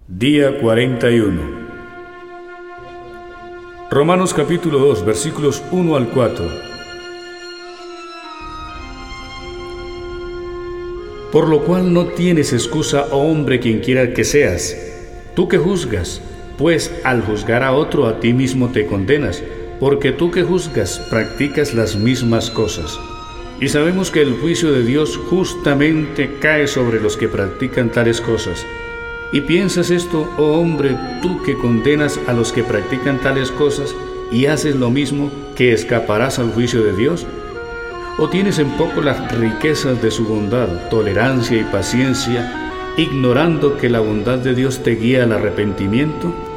Día 41. Romanos capítulo 2, versículos 1 al 4. Por lo cual no tienes excusa, oh hombre, quien quiera que seas, tú que juzgas, pues al juzgar a otro a ti mismo te condenas, porque tú que juzgas practicas las mismas cosas. Y sabemos que el juicio de Dios justamente cae sobre los que practican tales cosas. ¿Y piensas esto, oh hombre, tú que condenas a los que practican tales cosas y haces lo mismo, que escaparás al juicio de Dios? ¿O tienes en poco las riquezas de su bondad, tolerancia y paciencia, ignorando que la bondad de Dios te guía al arrepentimiento?